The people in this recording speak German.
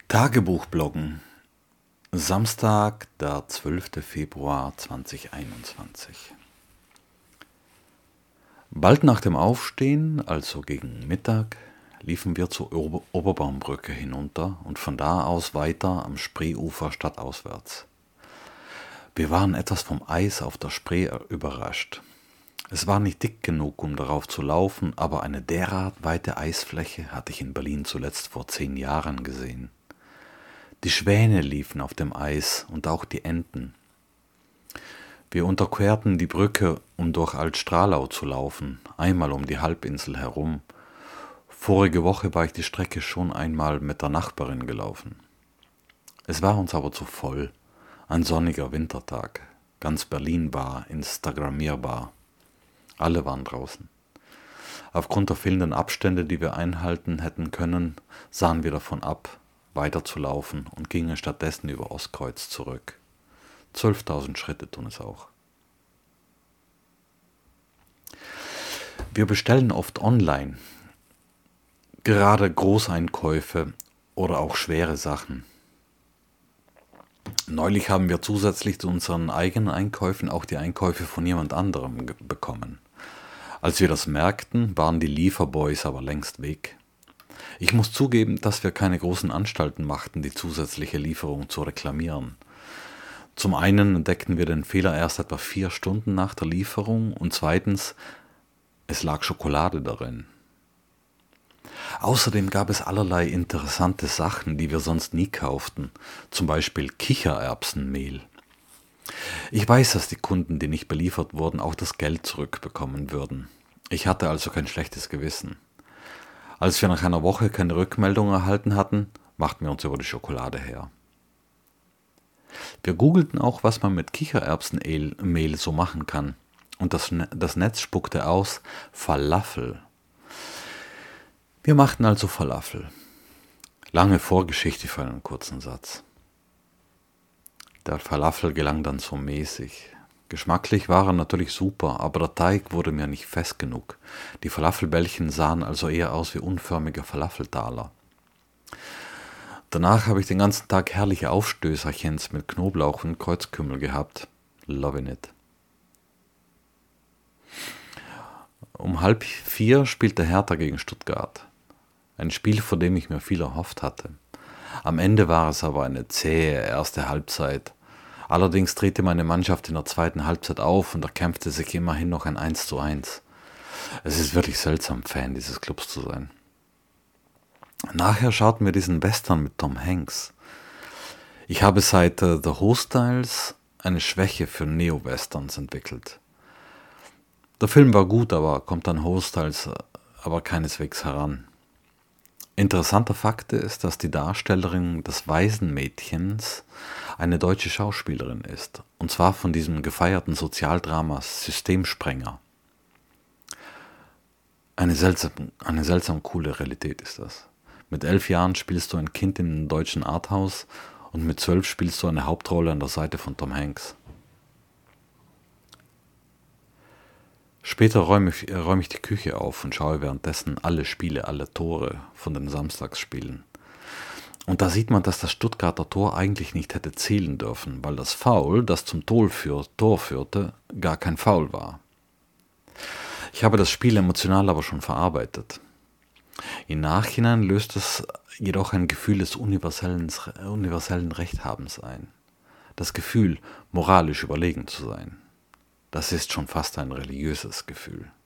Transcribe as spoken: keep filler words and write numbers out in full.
Tagebuchbloggen. Samstag, der zwölfte Februar zweitausendeinundzwanzig. Bald nach dem Aufstehen, also gegen Mittag, liefen wir zur Ober- Oberbaumbrücke hinunter und von da aus weiter am Spreeufer stadtauswärts. Wir waren etwas vom Eis auf der Spree überrascht. Es war nicht dick genug, um darauf zu laufen, aber eine derart weite Eisfläche hatte ich in Berlin zuletzt vor zehn Jahren gesehen. Die Schwäne liefen auf dem Eis und auch die Enten. Wir unterquerten die Brücke, um durch Alt-Stralau zu laufen, einmal um die Halbinsel herum. Vorige Woche war ich die Strecke schon einmal mit der Nachbarin gelaufen. Es war uns aber zu voll. Ein sonniger Wintertag. Ganz Berlin war instagrammierbar. Alle waren draußen. Aufgrund der fehlenden Abstände, die wir einhalten hätten können, sahen wir davon ab, weiterzulaufen und gingen stattdessen über Ostkreuz zurück. zwölftausend Schritte tun es auch. Wir bestellen oft online, gerade Großeinkäufe oder auch schwere Sachen. Neulich haben wir zusätzlich zu unseren eigenen Einkäufen auch die Einkäufe von jemand anderem ge- bekommen. Als wir das merkten, waren die Lieferboys aber längst weg. Ich muss zugeben, dass wir keine großen Anstalten machten, die zusätzliche Lieferung zu reklamieren. Zum einen entdeckten wir den Fehler erst etwa vier Stunden nach der Lieferung und zweitens, es lag Schokolade darin. Außerdem gab es allerlei interessante Sachen, die wir sonst nie kauften, zum Beispiel Kichererbsenmehl. Ich weiß, dass die Kunden, die nicht beliefert wurden, auch das Geld zurückbekommen würden. Ich hatte also kein schlechtes Gewissen. Als wir nach einer Woche keine Rückmeldung erhalten hatten, machten wir uns über die Schokolade her. Wir googelten auch, was man mit Kichererbsenmehl so machen kann. Und das, Ne- das Netz spuckte aus Falafel. Wir machten also Falafel. Lange Vorgeschichte für einen kurzen Satz. Der Falafel gelang dann so mäßig. Geschmacklich war er natürlich super, aber der Teig wurde mir nicht fest genug. Die Falafelbällchen sahen also eher aus wie unförmige Falafeltaler. Danach habe ich den ganzen Tag herrliche Aufstößerchens mit Knoblauch und Kreuzkümmel gehabt. Loving it. Um halb vier spielte Hertha gegen Stuttgart. Ein Spiel, vor dem ich mir viel erhofft hatte. Am Ende war es aber eine zähe erste Halbzeit. Allerdings drehte meine Mannschaft in der zweiten Halbzeit auf und erkämpfte sich immerhin noch ein eins zu eins. Es ist wirklich seltsam, Fan dieses Clubs zu sein. Nachher schauten wir diesen Western mit Tom Hanks. Ich habe seit äh, The Hostiles eine Schwäche für Neo-Westerns entwickelt. Der Film war gut, aber kommt an Hostiles äh, aber keineswegs heran. Interessanter Fakt ist, dass die Darstellerin des Waisenmädchens eine deutsche Schauspielerin ist. Und zwar von diesem gefeierten Sozialdrama Systemsprenger. Eine seltsam, eine seltsam coole Realität ist das. Mit elf Jahren spielst du ein Kind in einem deutschen Arthouse und mit zwölf spielst du eine Hauptrolle an der Seite von Tom Hanks. Später räume ich, äh, räume ich die Küche auf und schaue währenddessen alle Spiele, alle Tore von den Samstagsspielen. Und da sieht man, dass das Stuttgarter Tor eigentlich nicht hätte zählen dürfen, weil das Foul, das zum Tor, für, Tor führte, gar kein Foul war. Ich habe das Spiel emotional aber schon verarbeitet. Im Nachhinein löst es jedoch ein Gefühl des universellen, universellen Rechthabens ein. Das Gefühl, moralisch überlegen zu sein. Das ist schon fast ein religiöses Gefühl.